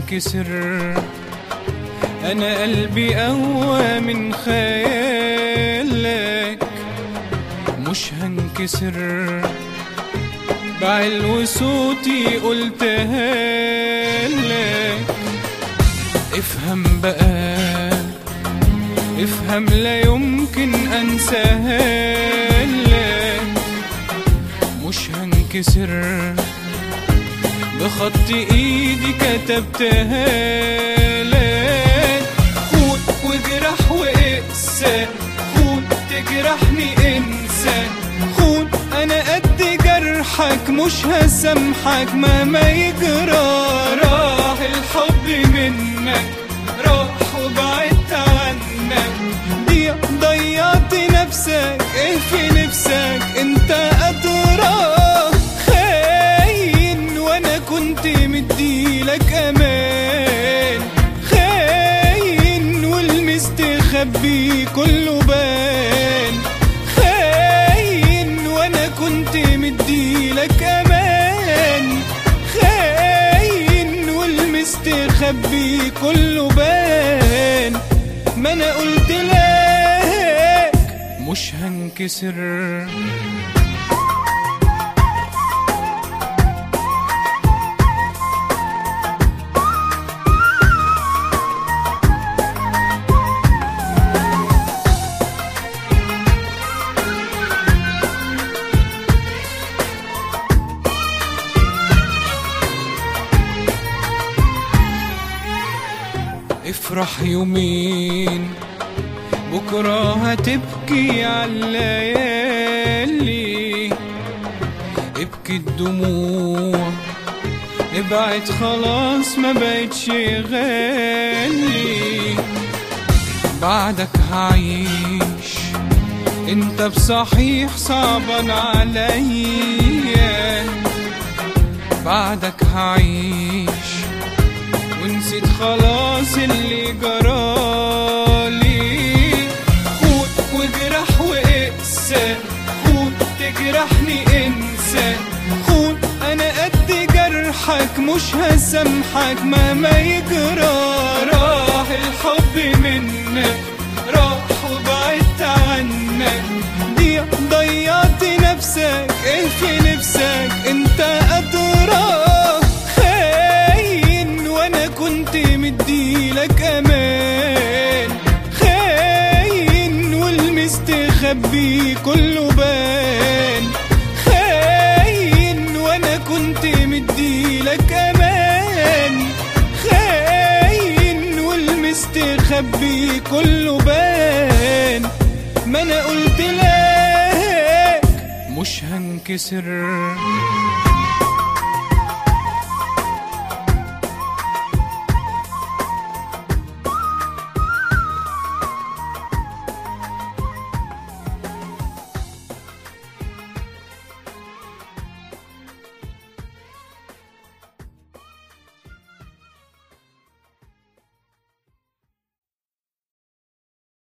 هنكسر، أنا قلبي أقوى من خيالك، مش هنكسر، بعلو صوتي قلتها لك. افهم بقى، افهم، لا يمكن أنساها لك، مش هنكسر، بخط ايدي كتبتها لك. خون واجرح واقسى، خون تجرحني انسى، خون انا قد جرحك مش هسامحك مهما يجرى. راح الحب منك، راح وبعدت عنك، ضيعت نفسك، ايه في نفسك انت أدرى. كنت مديلك امان، خاين والمستخبي كله بان، خاين وانا كنت مديلك امان، خاين والمستخبي كله بان. ما انا قلت لك مش هنكسر. افرح يومين، بكرة هتبكي عالليالي، ابكي الدموع، ابعد خلاص ما بقتش غالي. بعدك هعيش، انت بصحيح صعبان عليا، بعدك هعيش ونسيت خلاص اللي جرالي. خون واجرح واقسى، خون تجرحني انسى، خون انا قد جرحك مش هسامحك مهما يجرى. راح الحب منك، راح وبعدت عنك، ضيعت نفسك، ايه في نفسك انت أدرى. كنت مديلك امان، خاين والمستخبي كله بان، خاين وانا كنت مديلك امان، خاين والمستخبي كله بان. ما انا قلت لك مش هنكسر.